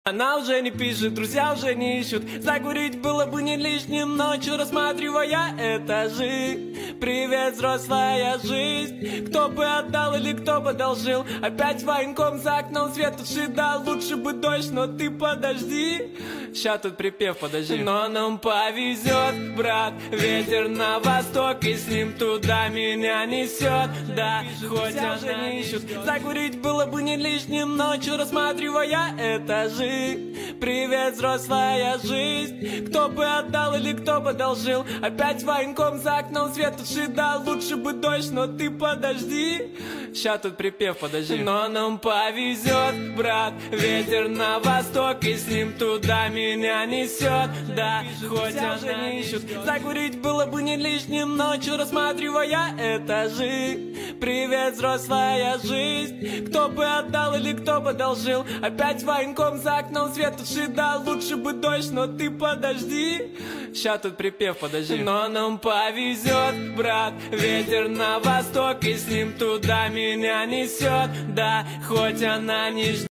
Она уже не пишет, друзья уже не ищут. Закурить было бы не лишним ночью, рассматривая этажи. Привет, взрослая жизнь. Кто бы отдал или кто бы одолжил? Опять военком за окном свет дал. Лучше бы дождь, но ты подожди. Ща тут припев, подожди. Но нам повезет, брат. Ветер на восток, и с ним туда меня несет. Да, хоть уже не ищут. Закурить было бы не лишним ночью, рассматривая этажи. Привет, взрослая жизнь. Кто бы отдал или кто бы одолжил? Опять военком за окном свет дал. Лучше бы дождь, но ты подожди. Ща тут припев, подожди. Но нам повезет, брат. Ветер на восток, и с ним туда меня несет. Да, хоть уже не ищут. Закурить было бы не лишним ночью, рассматривая этажи. Привет, взрослая жизнь. Кто бы отдал или кто бы одолжил? Опять военком за окном свет дал. Лучше бы дождь, но ты подожди. Ща тут припев, подожди. Но нам повезет, брат. Ветер на восток, и с ним туда меня несет. Да, хоть она не ждет.